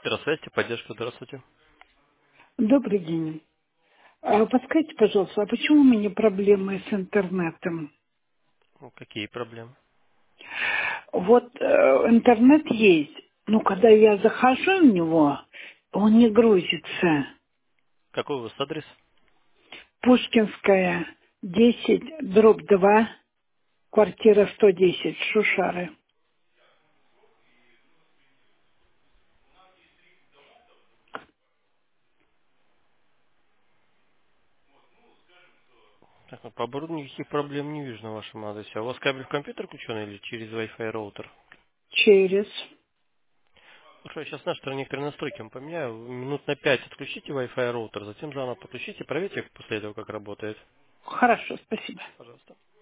Здравствуйте, поддержка, здравствуйте. Добрый день. Подскажите, пожалуйста, а почему у меня проблемы с интернетом? Ну, какие проблемы? Вот интернет есть, но когда я захожу в него, он не грузится. Какой у вас адрес? Пушкинская, 10/2, квартира 110, Шушары. Так, ну, по оборудованию никаких проблем не вижу на вашем адресе. А у вас кабель в компьютер включен или через Wi-Fi роутер? Через. Хорошо, я сейчас наши некоторые настройки вам поменяю. Минут на 5 отключите Wi-Fi роутер, затем заново подключите, проверьте после этого, как работает. Хорошо, спасибо. Пожалуйста.